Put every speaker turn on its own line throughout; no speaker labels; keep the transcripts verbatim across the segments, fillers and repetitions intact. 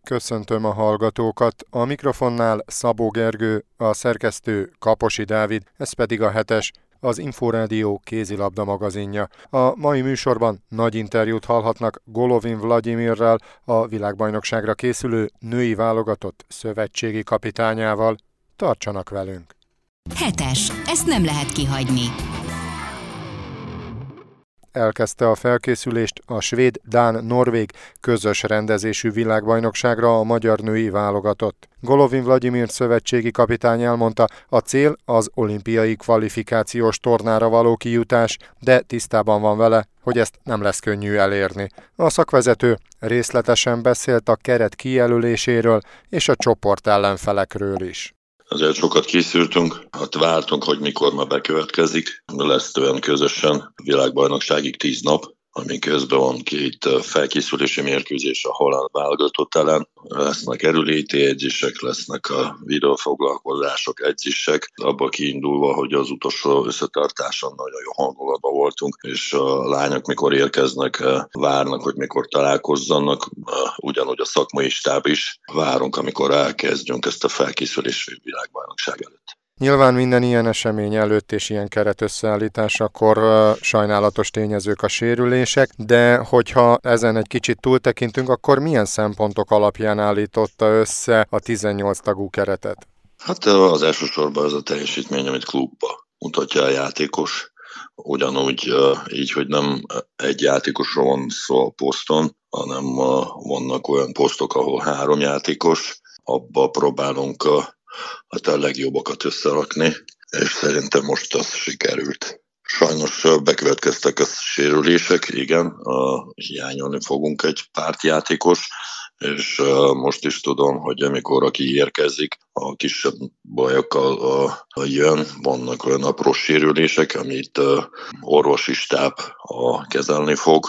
Köszöntöm a hallgatókat. A mikrofonnál Szabó Gergő, a szerkesztő Kaposi Dávid, ez pedig a hetes, az Inforádió kézilabda magazinja. A mai műsorban nagy interjút hallhatnak Golovin Vlagyimirrel, a világbajnokságra készülő női válogatott szövetségi kapitányával. Tartsanak velünk!
Hetes. Ezt nem lehet kihagyni.
Elkezdte a felkészülést a svéd-dán-norvég közös rendezésű világbajnokságra a magyar női válogatott. Golovin Vlagyimir szövetségi kapitány elmondta, a cél az olimpiai kvalifikációs tornára való kijutás, de tisztában van vele, hogy ezt nem lesz könnyű elérni. A szakvezető részletesen beszélt a keret kijelöléséről és a csoport ellenfelekről is.
Azért sokat készültünk, hát vártunk, hogy mikor ma bekövetkezik. Lesz olyan közösen világbajnokságig tíz nap, amin közben van két felkészülési mérkőzés a holland válogatott ellen. Lesznek erőléti edzések, lesznek a videófoglalkozások, edzések. Abba kiindulva, hogy az utolsó összetartáson nagyon jó hangulatban voltunk, és a lányok mikor érkeznek, várnak, hogy mikor találkozzanak, ugyanúgy a szakmai stáb is. Várunk, amikor elkezdjünk ezt a felkészülési világbajnokság előtt.
Nyilván minden ilyen esemény előtt és ilyen keretösszeállításakor uh, sajnálatos tényezők a sérülések, de hogyha ezen egy kicsit túltekintünk, akkor milyen szempontok alapján állította össze a tizennyolc tagú keretet?
Hát az elsősorban az a teljesítmény, amit klubba mutatja a játékos. Ugyanúgy így, hogy nem egy játékosról van szó a poszton, hanem vannak olyan posztok, ahol három játékos, abba próbálunk hát a legjobbakat összerakni, és szerintem most az sikerült. Sajnos bekövetkeztek a sérülések, igen, hiányolni fogunk egy pár játékos, és most is tudom, hogy amikor aki érkezik, a kisebb bajokkal jön, vannak olyan apró sérülések, amit orvosi stáb kezelni fog,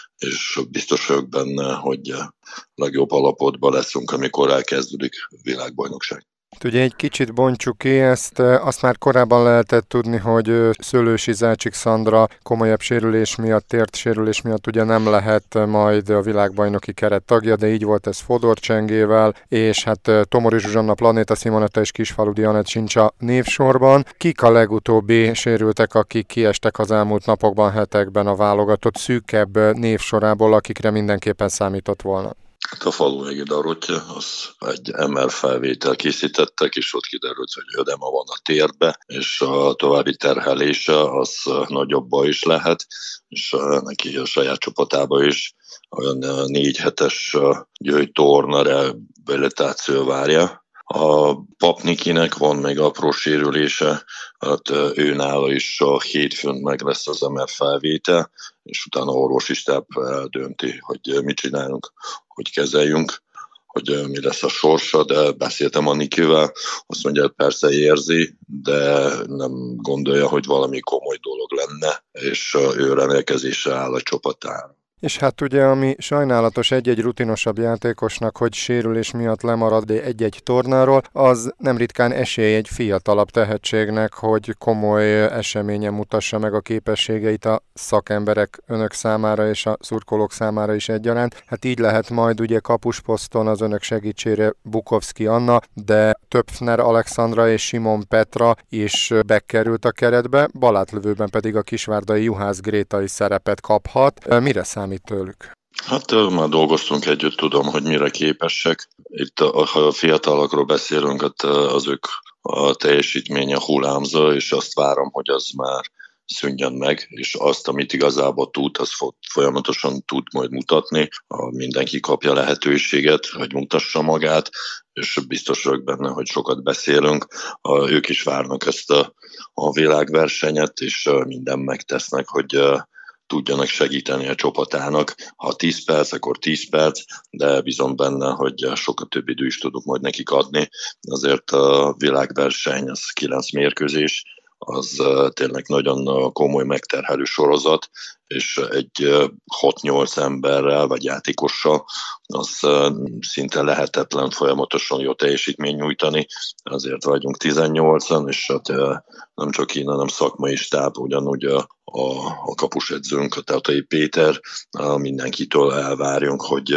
és biztos vagyok benne, hogy legjobb alapotban leszünk, amikor elkezdődik a világbajnokság.
Ugye egy kicsit bontsuk ki ezt, azt már korábban lehetett tudni, hogy Szőlősi Zácsik Szandra komolyabb sérülés miatt, tért sérülés miatt ugye nem lehet majd a világbajnoki keret tagja, de így volt ez Fodor Csengével, és hát Tomori Zsuzsanna, Planéta Simonetta és Kisfaludi Anett sincs a névsorban. Kik a legutóbbi sérültek, akik kiestek az elmúlt napokban, hetekben a válogatott szűkebb névsorából, akikre mindenképpen számított volna?
Hát a Falunegi Dorottya, az egy em er felvétel készítettek, és ott kiderült, hogy ödema van a térbe, és a további terhelése az nagyobb baj is lehet, és neki a saját csapatába is olyan négy hetes gyógytorna rehabilitáció várja. A Papnikinek van még apró sérülése, hát ő nála is a hétfőn meg lesz az em er felvétel, és utána orvosi stáb eldönti, hogy mit csináljunk, hogy kezeljünk, hogy mi lesz a sorsa, de beszéltem a Nikivel, azt mondja, hogy persze érzi, de nem gondolja, hogy valami komoly dolog lenne, és ő rendelkezésre áll a csapatára.
És hát ugye, ami sajnálatos egy-egy rutinosabb játékosnak, hogy sérülés miatt lemarad egy-egy tornáról, az nem ritkán esély egy fiatalabb tehetségnek, hogy komoly eseményen mutassa meg a képességeit a szakemberek önök számára és a szurkolók számára is egyaránt. Hát így lehet majd ugye kapusposzton az önök segítségére Bukovszki Anna, de Töpfner Alexandra és Simon Petra is bekerült a keretbe, balátlövőben pedig a kisvárdai Juhász Gréta is szerepet kaphat. Mire számít tőlük?
Hát már dolgoztunk együtt, tudom, hogy mire képesek. Itt, ha a fiatalokról beszélünk, hát az ők a teljesítménye hullámzó, és azt várom, hogy az már szűnjön meg, és azt, amit igazából tud, az folyamatosan tud majd mutatni. Mindenki kapja lehetőséget, hogy mutassa magát, és biztos vagyok benne, hogy sokat beszélünk. Ők is várnak ezt a, a világversenyet, és mindent megtesznek, hogy tudjanak segíteni a csapatának. Ha tíz perc, akkor tíz perc, de bízom benne, hogy sokkal több idő is tudunk majd nekik adni. Azért a világverseny, az kilenc mérkőzés, az tényleg nagyon komoly megterhelő sorozat, és egy hat-nyolc emberrel vagy játékossal az szinte lehetetlen folyamatosan jó teljesítmény nyújtani. Azért vagyunk tizennyolcan, és hát nem csak én, hanem szakmai stáb, ugyanúgy a, a, a kapusedzőnk, a Tatai Péter, mindenkitől elvárjunk, hogy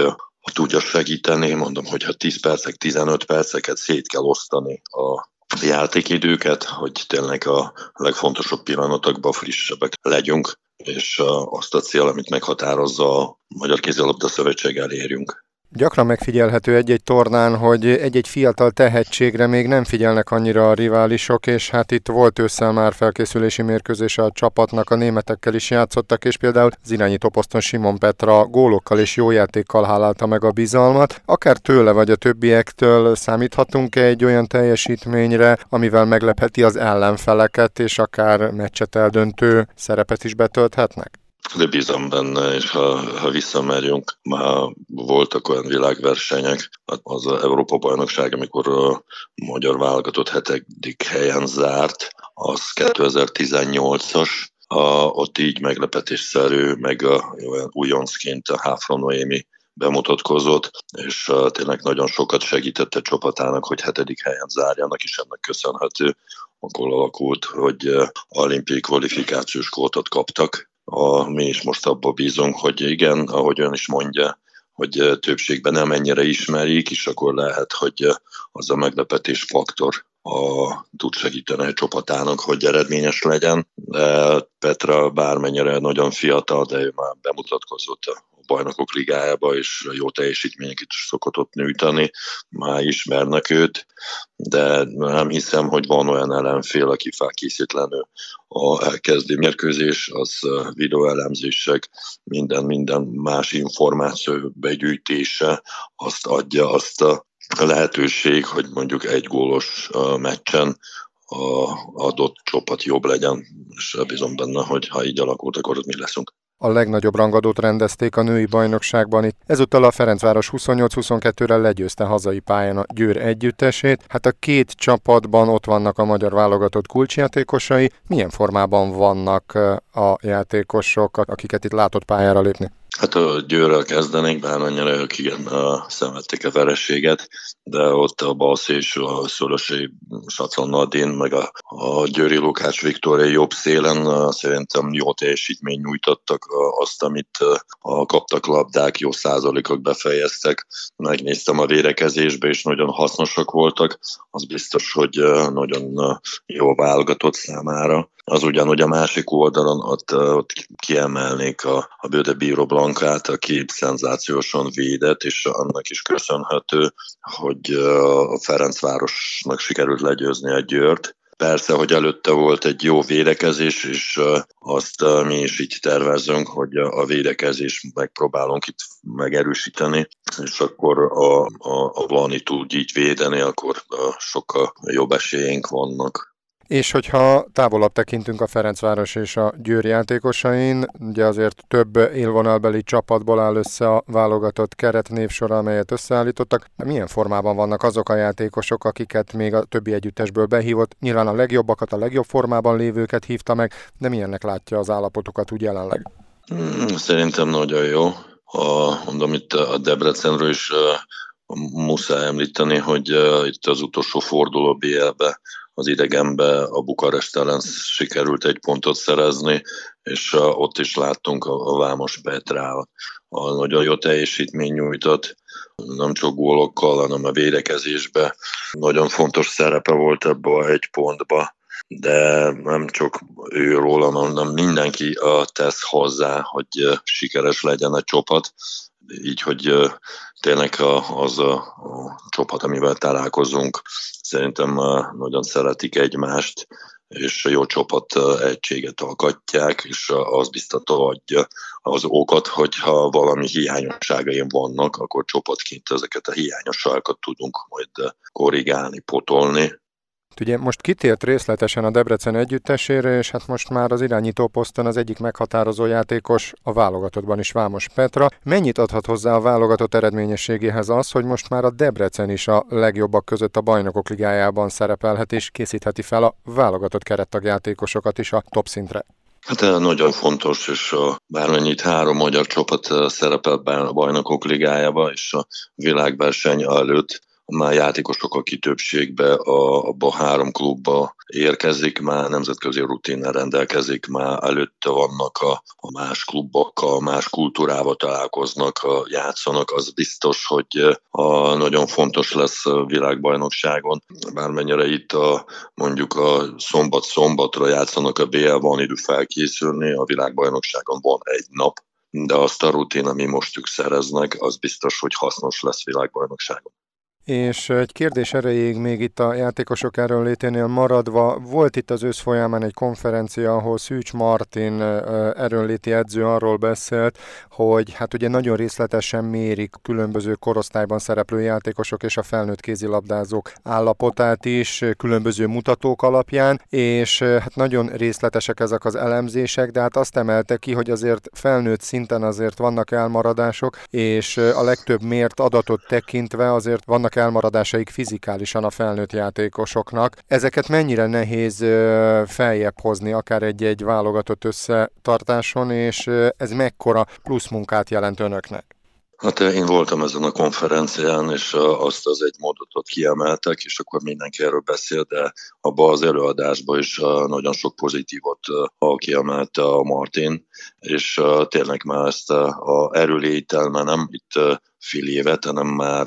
tudja segíteni. Mondom, hogy ha tíz percek, tizenöt perceket szét kell osztani a játékidőket, hogy tényleg a legfontosabb pillanatokban frissebbek legyünk, és azt a cél, amit meghatározza a Magyar Kézilabda Szövetség, elérjünk.
Gyakran megfigyelhető egy-egy tornán, hogy egy-egy fiatal tehetségre még nem figyelnek annyira a riválisok, és hát itt volt ősszel már felkészülési mérkőzés a csapatnak, a németekkel is játszottak, és például az irányítóposzton Simon Petra gólokkal és jó játékkal hálálta meg a bizalmat. Akár tőle vagy a többiektől számíthatunk egy olyan teljesítményre, amivel meglepheti az ellenfeleket, és akár meccset eldöntő szerepet is betölthetnek?
De bízom benne, és ha, ha visszamérjünk, már voltak olyan világversenyek, az az Európa-bajnokság, amikor a magyar válogatott hetedik helyen zárt, az kétezer-tizennyolcas, a, ott így meglepetésszerű, meg a, olyan újoncként a Háfra Noémi bemutatkozott, és uh, tényleg nagyon sokat segítette csapatának, hogy hetedik helyen zárjanak, és ennek köszönhető, akkor alakult, hogy uh, olimpiai kvalifikációs kvótot kaptak. A, mi is most abba bízunk, hogy igen, ahogy ön is mondja, hogy többségben nem ennyire ismerik, és akkor lehet, hogy az a meglepetés faktor a, tud segíteni a csapatának, hogy eredményes legyen. De Petra bármennyire nagyon fiatal, de ő már bemutatkozott a Bajnokok Ligájába, és jó teljesítményeket is szokott ott nyújtani, már ismernek őt, de nem hiszem, hogy van olyan ellenfél, aki felkészítlenül a elkezdi mérkőzés, az videóelemzések, minden, minden más információ begyűjtése azt adja azt a lehetőség, hogy mondjuk egy gólos meccsen a adott csapat jobb legyen, és bízom benne, hogy ha így alakult, akkor ott mi leszünk.
A legnagyobb rangadót rendezték a női bajnokságban itt. Ezúttal a Ferencváros huszonnyolc huszonkettőre legyőzte hazai pályán a Győr együttesét. Hát a két csapatban ott vannak a magyar válogatott kulcsjátékosai. Milyen formában vannak a játékosok, akiket itt látott pályára lépni?
Hát a Győrrel kezdenék, bár annyira ők igen szenvedték a vereséget, de ott a Balsz és a Szörösi Sacon Nadin, meg a, a Győri Lukács Viktória jobb szélen szerintem jó teljesítményt nyújtottak, azt, amit a kaptak labdák, jó százalékok befejeztek. Megnéztem a védekezésbe, és nagyon hasznosak voltak. Az biztos, hogy nagyon jó válogatott számára. Az ugyanúgy a másik oldalon ott, ott kiemelnék a, a Böde Bíró Blankát, aki szenzációsan védett, és annak is köszönhető, hogy a Ferencvárosnak sikerült legyőzni a Győrt. Persze, hogy előtte volt egy jó védekezés, és azt mi is így tervezünk, hogy a védekezés megpróbálunk itt megerősíteni, és akkor a, a, a Blani tud így védeni, akkor sokkal jobb esélyeink vannak.
És hogyha távolabb tekintünk a Ferencváros és a Győr játékosain, ugye azért több élvonalbeli csapatból áll össze a válogatott keretnévsor, amelyet összeállítottak. Milyen formában vannak azok a játékosok, akiket még a többi együttesből behívott? Nyilván a legjobbakat, a legjobb formában lévőket hívta meg, de milyennek látja az állapotokat úgy jelenleg?
Hmm, szerintem nagyon jó. A, mondom, itt a Debrecenről is uh, muszáj említeni, hogy uh, itt az utolsó forduló bé el-be az idegenbe a Bukarest ellen sikerült egy pontot szerezni, és ott is láttunk a Vámos Petrával. A nagyon jó teljesítmény nyújtott, nem csak gólokkal, hanem a védekezésbe. Nagyon fontos szerepe volt ebbe a egy pontba, de nem csak ő róla, hanem mindenki tesz hozzá, hogy sikeres legyen a csapat. Így, hogy tényleg az a, a csapat, amivel találkozunk, szerintem nagyon szeretik egymást, és a jó csapat egységet alkotják, és az biztató adja az okot, hogyha valami hiányosságaim vannak, akkor csapatként ezeket a hiányosságokat tudunk majd korrigálni, potolni.
Ugye most kitért részletesen a Debrecen együttesére, és hát most már az irányító poszton az egyik meghatározó játékos a válogatottban is Vámos Petra. Mennyit adhat hozzá a válogatott eredményességéhez az, hogy most már a Debrecen is a legjobbak között a Bajnokok Ligájában szerepelhet, és készítheti fel a válogatott kerettagjátékosokat is a top szintre?
Hát nagyon fontos, és bármennyit három magyar csapat szerepel a Bajnokok Ligájába, és a világverseny előtt már játékosok, aki többségbe a, abba a három klubba érkezik, már nemzetközi rutinnel rendelkezik, már előtte vannak a, a más klubokkal, más kultúrával találkoznak, a, játszanak, az biztos, hogy a, nagyon fontos lesz a világbajnokságon. Bármennyire itt a, mondjuk a szombat-szombatra játszanak a bé el, van idő felkészülni, a világbajnokságon van egy nap, de azt a rutin, ami most ők szereznek, az biztos, hogy hasznos lesz világbajnokságon.
És egy kérdés erejéig még itt a játékosok erőnléténél maradva, volt itt az ősz folyamán egy konferencia, ahol Szűcs Martin erőnléti edző arról beszélt, hogy hát ugye nagyon részletesen mérik különböző korosztályban szereplő játékosok és a felnőtt kézilabdázók állapotát is különböző mutatók alapján, és hát nagyon részletesek ezek az elemzések, de hát azt emelte ki, hogy azért felnőtt szinten azért vannak elmaradások, és a legtöbb mért adatot tekintve azért vannak elmaradásaik fizikálisan a felnőtt játékosoknak. Ezeket mennyire nehéz feljebb hozni, akár egy-egy válogatott összetartáson, és ez mekkora plusz munkát jelent önöknek?
Hát én voltam ezen a konferencián, és azt az egy mondatot kiemeltek, és akkor mindenki erről beszél, de abban az előadásban is nagyon sok pozitívot kiemelte a Martin, és tényleg már ezt a erőlétel, már nem itt fél évet, hanem már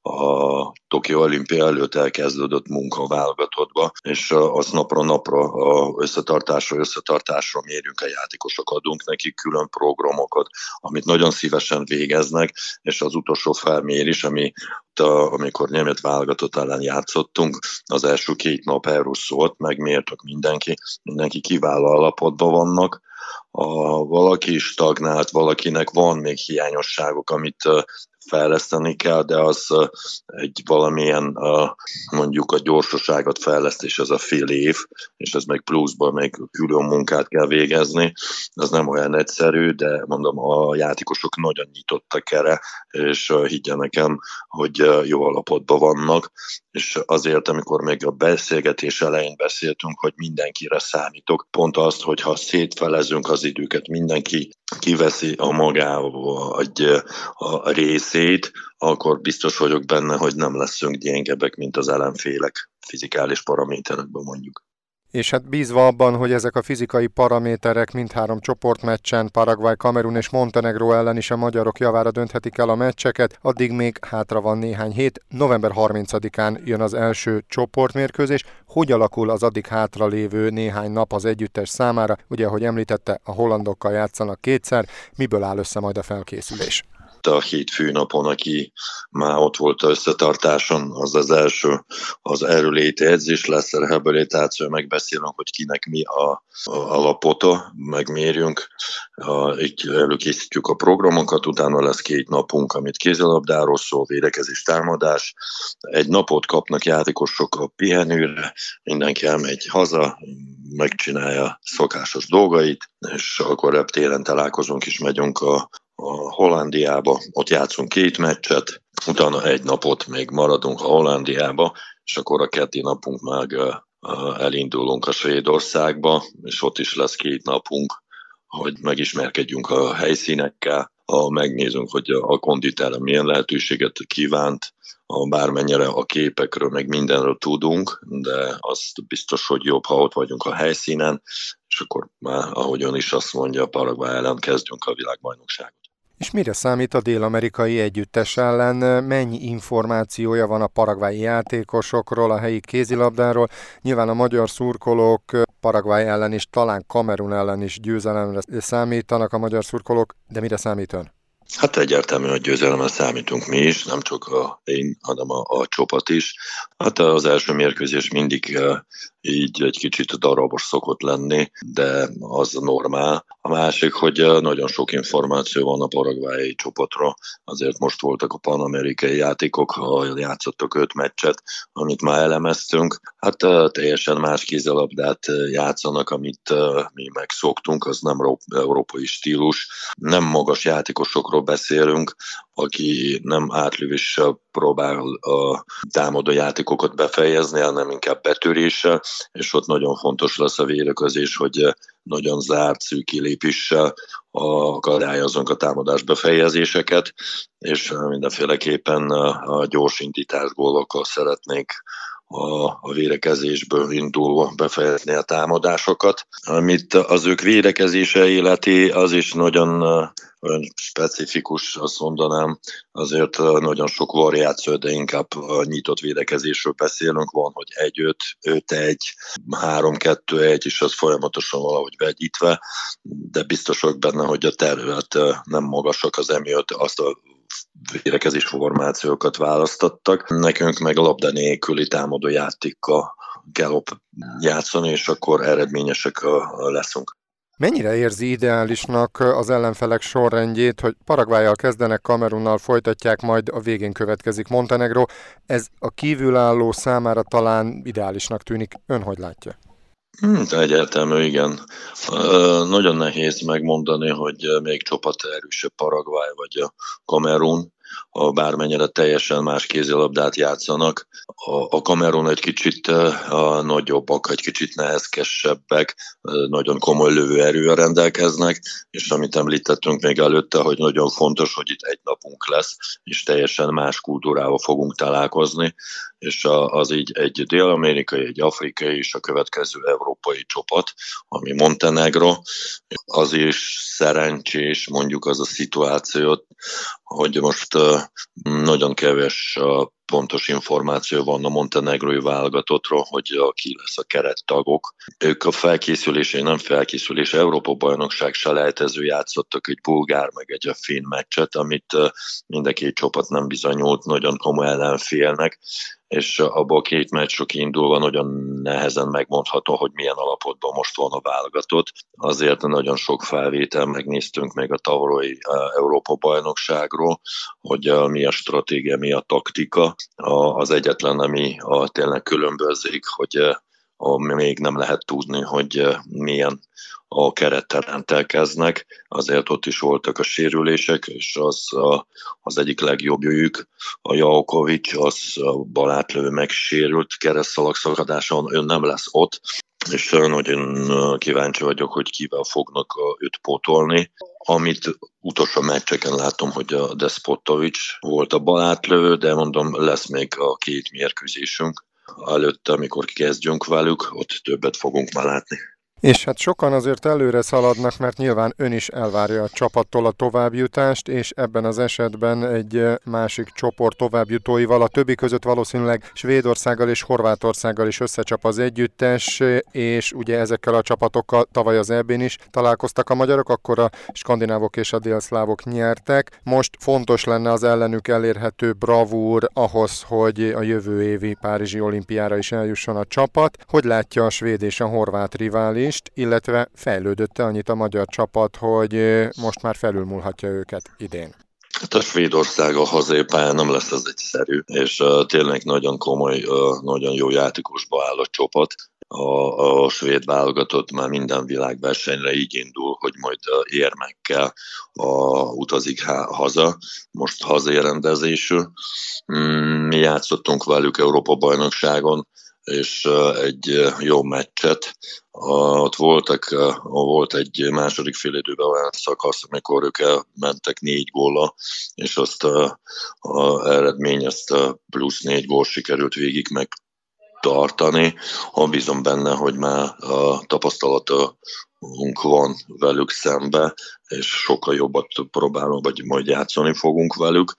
a Tokió olimpia előtt elkezdődött munka a válogatottba, és azt napra napra összetartásra összetartásra mérjünk a játékosok, adunk nekik külön programokat, amit nagyon szívesen végeznek, és az utolsó felmérés, ami amikor német válogatott ellen játszottunk, az első két nap erről szólt, megmértük mindenki, mindenki kiváló állapotban vannak. A, valaki stagnált, valakinek van még hiányosságok, amit fejleszteni kell, de az egy valamilyen mondjuk a gyorsaságot fejlesztés, ez a fél év, és ez meg pluszban még külön munkát kell végezni. Ez nem olyan egyszerű, de mondom, a játékosok nagyon nyitottak erre, és higgye nekem, hogy jó alapotban vannak, és azért, amikor még a beszélgetés elején beszéltünk, hogy mindenkire számítok, pont azt, hogy ha szétfelezünk az időket, mindenki kiveszi a magába egy a részét, akkor biztos vagyok benne, hogy nem leszünk gyéngebbek, mint az ellenfélek fizikális paraméterekben mondjuk.
És hát bízva abban, hogy ezek a fizikai paraméterek mindhárom csoportmeccsen, Paraguay, Kamerun és Montenegró ellen is a magyarok javára dönthetik el a meccseket, addig még hátra van néhány hét. november harmincadikán jön az első csoportmérkőzés. Hogy alakul az addig hátra lévő néhány nap az együttes számára? Ugye, ahogy említette, a hollandokkal játszanak kétszer. Miből áll össze majd a felkészülés?
A hétfő napon, aki már ott volt összetartáson, az az első, az erőléti edzés lesz, a rehabilitáció, megbeszélünk, hogy kinek mi a, a alapota, megmérjünk, a, így előkészítjük a programokat, utána lesz két napunk, amit kézilabdáról szól, védekezés, támadás. Egy napot kapnak játékosok a pihenőre, mindenki elmegy haza, megcsinálja szokásos dolgait, és akkor reptéren találkozunk és megyünk a a Hollandiába, ott játszunk két meccset, utána egy napot még maradunk a Hollandiába, és akkor a keddi napunk meg elindulunk a Svédországba, és ott is lesz két napunk, hogy megismerkedjünk a helyszínekkel, ha megnézünk, hogy a konditerem milyen lehetőséget kívánt, bármennyire a képekről, meg mindenről tudunk, de az biztos, hogy jobb, ha ott vagyunk a helyszínen, és akkor már, ahogy ön is azt mondja, Paraguay ellen kezdjünk a világbajnokságot.
És mire számít a dél-amerikai együttes ellen? Mennyi információja van a paraguayi játékosokról, a helyi kézilabdáról? Nyilván a magyar szurkolók Paraguay ellen is, talán Kamerun ellen is győzelemre számítanak a magyar szurkolók, de mire számít ön?
Hát egyértelmű, hogy győzelemre számítunk mi is, nem csak a én, hanem a, a csapat is. Hát az első mérkőzés mindig így egy kicsit darabos szokott lenni, de az normál. A másik, hogy nagyon sok információ van a paraguayi csapatra, azért most voltak a panamerikai játékok, játszottak öt meccset, amit már elemeztünk. Hát teljesen más kézilabdát játszanak, amit mi megszoktunk, az nem európai stílus. Nem magas játékosokról beszélünk, aki nem átlövéssel próbál a támadó játékokat befejezni, hanem inkább betöréssel, és ott nagyon fontos lesz a védekezés, hogy nagyon zárt, szűk kilépéssel akadályozzunk a támadás befejezéseket, és mindenféleképpen a gyors indítás gólokkal szeretnék a, a védekezésből indulva befejezni a támadásokat. Amit az ők védekezése illeti, az is nagyon olyan specifikus, azt mondanám, azért nagyon sok variáció, de inkább nyitott védekezésről beszélünk, van, hogy egy öt, öt egy, három kettő egy, és az folyamatosan valahogy vegyítve, de biztos vagyok benne, hogy a terület nem magasak, az emiatt azt a védekezés formációkat választottak. Nekünk meg a labda nélküli támadó játékkal kell játszani, és akkor eredményesek leszünk.
Mennyire érzi ideálisnak az ellenfelek sorrendjét, hogy Paraguayyal kezdenek, Kamerunnal folytatják, majd a végén következik Montenegró? Ez a kívülálló számára talán ideálisnak tűnik. Ön hogy látja?
Hmm, egyértelmű, igen. Uh, nagyon nehéz megmondani, hogy még csapat erősebb Paraguay vagy a Kamerun, ha bármennyire teljesen más kézilabdát játszanak. A, a Kamerun egy kicsit a nagyobbak, egy kicsit nehezkesebbek, nagyon komoly lövőerővel rendelkeznek, és amit említettünk még előtte, hogy nagyon fontos, hogy itt egy napunk lesz, és teljesen más kultúrával fogunk találkozni, és az így egy dél-amerikai, egy afrikai és a következő európai csapat, ami Montenegro, az is szerencsés, mondjuk az a szituációt, hogy most nagyon kevés pontos információ van a montenegrói válogatottról, hogy ki lesz a kerettagok. Ők a felkészülés, nem felkészülés, Európa-bajnokság selejtező játszottak egy bulgár meg egy finn meccset, amit mind a két csapat nem bizonyult nagyon komoly ellenfélnek, és abból a két meccsről kiindulva nagyon nehezen megmondható, hogy milyen alapotban most van a válogatott. Azért nagyon sok felvétel megnéztünk még a tavalyi Európa-bajnokságról, hogy mi a stratégia, mi a taktika. Az egyetlen, ami a tényleg különbözik, hogy a, még nem lehet tudni, hogy milyen a kerettel rendelkeznek, azért ott is voltak a sérülések, és az a, az egyik legjobbjuk, a Jakovics, az a balátlövő megsérült keresztszalagszakadáson, ő nem lesz ott, és nagyon kíváncsi vagyok, hogy kivel fognak őt pótolni. Amit utolsó meccseken látom, hogy a Despotovics volt a balátlövő, de mondom, lesz még a két mérkőzésünk előtte, amikor kezdjünk velük, ott többet fogunk már látni.
És hát sokan azért előre szaladnak, mert nyilván ön is elvárja a csapattól a továbbjutást, és ebben az esetben egy másik csoport továbbjutóival, a többi között valószínűleg Svédországgal és Horvátországgal is összecsap az együttes, és ugye ezekkel a csapatokkal tavaly az é bén is találkoztak a magyarok, akkor a skandinávok és a délszlávok nyertek. Most fontos lenne az ellenük elérhető bravúr ahhoz, hogy a jövő évi Párizsi olimpiára is eljusson a csapat. Hogy látja a svéd és a horvát rivális, illetve fejlődött annyit a magyar csapat, hogy most már felülmúlhatja őket idén?
Hát a Svédország a hazai pályán nem lesz ez egyszerű, és uh, tényleg nagyon komoly, uh, nagyon jó játékosba áll a csapat. A, a svéd válogatott már minden világversenyre így indul, hogy majd uh, érmekkel uh, utazik há- haza, most hazai rendezésű. Mm, mi játszottunk velük Európa-bajnokságon, és uh, egy uh, jó meccset. Uh, ott voltak, uh, volt egy második félidőben olyan szakasz, amikor ők elmentek négy gólla, és azt uh, az eredmény, ezt uh, plusz négy gól sikerült végig megtartani. Ha bízom benne, hogy már uh, tapasztalatunk van velük szembe, és sokkal jobbat próbálunk, vagy majd játszani fogunk velük.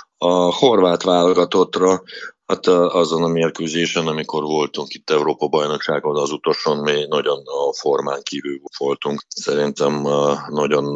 A horvát válogatottra, hát azon a mérkőzésen, amikor voltunk itt Európa-bajnokságon, az utolsón mi nagyon a formán kívül voltunk. Szerintem nagyon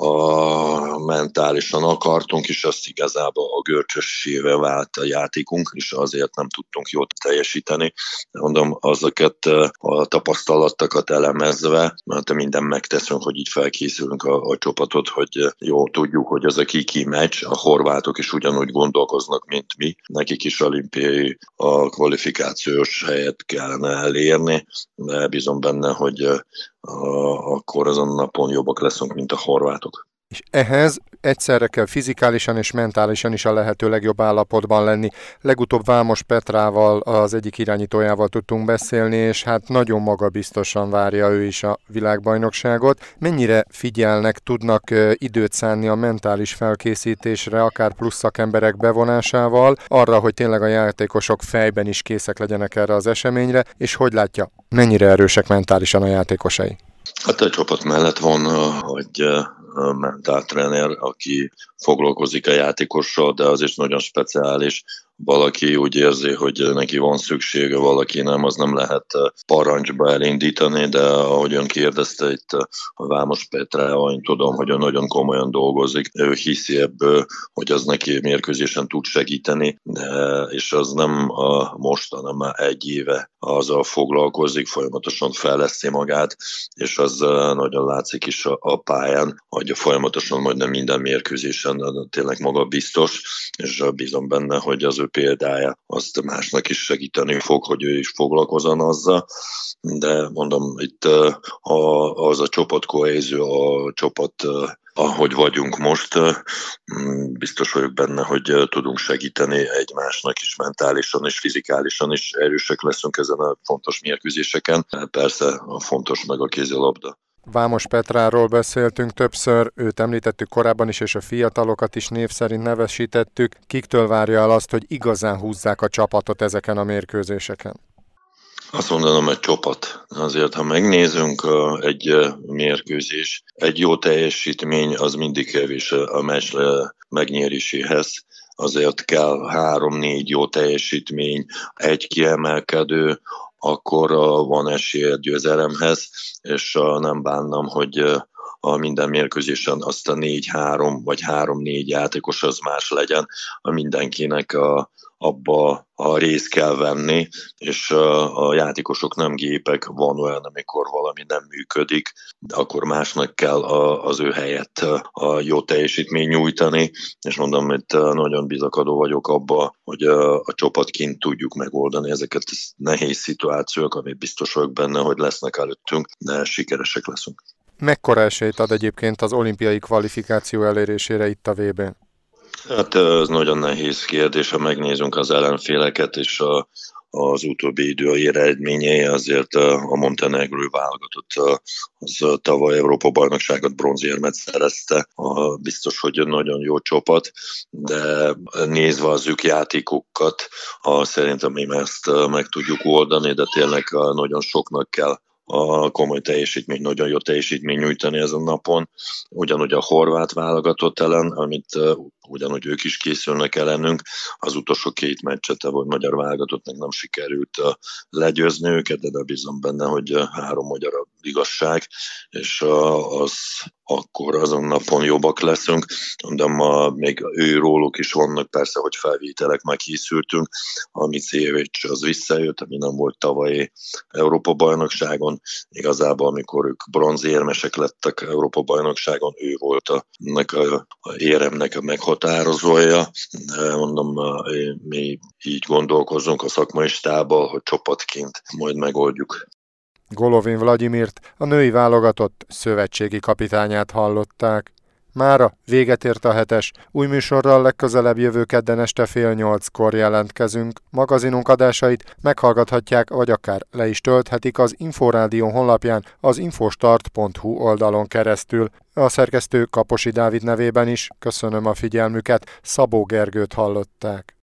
a mentálisan akartunk, és azt igazából a görcsössével vált a játékunk, és azért nem tudtunk jót teljesíteni. Mondom, azokat a tapasztalatokat elemezve, mert minden megteszünk, hogy így felkészülünk a, a csapatot, hogy jó tudjuk, hogy ez a kiki meccs, a horvátok is ugyanúgy gondolkoznak, mint mi. Nekik is olimpiai a kvalifikációs helyet kellene elérni, de bízom benne, hogy a, akkor azon napon jobbak leszünk, mint a horvátok.
És ehhez egyszerre kell fizikálisan és mentálisan is a lehető legjobb állapotban lenni. Legutóbb Vámos Petrával, az egyik irányítójával tudtunk beszélni, és hát nagyon magabiztosan várja ő is a világbajnokságot. Mennyire figyelnek, tudnak időt szánni a mentális felkészítésre, akár plusz szakemberek bevonásával, arra, hogy tényleg a játékosok fejben is készek legyenek erre az eseményre, és hogy látja, mennyire erősek mentálisan a játékosai?
Hát a csapat mellett van egy mentáltréner, aki foglalkozik a játékossal, de az is nagyon speciális. Valaki úgy érzi, hogy neki van szüksége, valaki nem, az nem lehet parancsba elindítani, de ahogy ön kérdezte itt a Vámos Petra, én tudom, hogy ő nagyon komolyan dolgozik. Ő hiszi ebből, hogy az neki mérkőzésen tud segíteni, de, és az nem a most, hanem már egy éve azzal foglalkozik, folyamatosan fejleszti magát, és az nagyon látszik is a, a pályán, hogy folyamatosan majdnem minden mérkőzésen tényleg maga biztos, és bízom benne, hogy az ő példája azt másnak is segíteni fog, hogy ő is foglalkozzon azzal, de mondom, itt az a csapat kohézió, a csapat, ahogy vagyunk most, biztos vagyok benne, hogy tudunk segíteni egymásnak is, mentálisan és fizikálisan is erősek leszünk ezen a fontos mérkőzéseken. Persze fontos meg a kézilabda.
Vámos Petráról beszéltünk többször, őt említettük korábban is, és a fiatalokat is név szerint nevesítettük. Kiktől várja el azt, hogy igazán húzzák a csapatot ezeken a mérkőzéseken?
Azt mondanom, egy csapat. Azért, ha megnézünk egy mérkőzés, egy jó teljesítmény az mindig kevés a meccs megnyeréséhez. Azért kell három-négy jó teljesítmény, egy kiemelkedő, akkor van esély a győzelemhez, és nem bánnám, hogy a minden mérkőzésen azt a négy-három vagy három-négy játékos az más legyen, a mindenkinek a, abba a részt kell venni, és a, a játékosok nem gépek, van olyan, amikor valami nem működik, de akkor másnak kell a, az ő helyett a jó teljesítmény nyújtani, és mondom, itt nagyon bizakodó vagyok abba, hogy a, a csapatként tudjuk megoldani ezeket a nehéz szituációk, amit biztos vagyok benne, hogy lesznek előttünk, de sikeresek leszünk. Mekkora
esélyt ad egyébként az olimpiai kvalifikáció elérésére itt a vé bén?
Hát ez nagyon nehéz kérdés, ha megnézünk az ellenféleket, és a, az utóbbi idő eredményei, azért a Montenegrói válogatott az tavaly Európa-bajnokságot bronzérmet szerezte. Biztos, hogy nagyon jó csapat, de nézve az ők játékokat, szerintem mi ezt meg tudjuk oldani, de tényleg nagyon soknak kell a komoly teljesítmény, nagyon jó teljesítmény nyújtani ezen napon. Ugyanúgy a horvát válogatott ellen, amit uh, ugyanúgy ők is készülnek ellenünk, az utolsó két meccset, vagy magyar válogatottnak nem sikerült uh, legyőzni őket, de, de bízom benne, hogy uh, három magyar a igazság, és uh, az akkor azon napon jobbak leszünk, de ma még őróluk is vannak, persze, hogy felvételek megkészültünk, ami Cévics az visszajött, ami nem volt tavalyi Európa-bajnokságon, igazából amikor ők bronzérmesek lettek Európa-bajnokságon, ő volt a, a, a éremnek a meghatározója, de mondom, mi így gondolkozunk a szakmai stábbal, hogy csapatként majd megoldjuk.
Golovin Vladimirt, a női válogatott szövetségi kapitányát hallották. Mára véget ért a hetes, új műsorral legközelebb jövő kedden este fél nyolckor jelentkezünk. Magazinunk adásait meghallgathatják, vagy akár le is tölthetik az Inforádió honlapján, az infostart pont hu oldalon keresztül. A szerkesztő Kaposi Dávid nevében is köszönöm a figyelmüket, Szabó Gergőt hallották.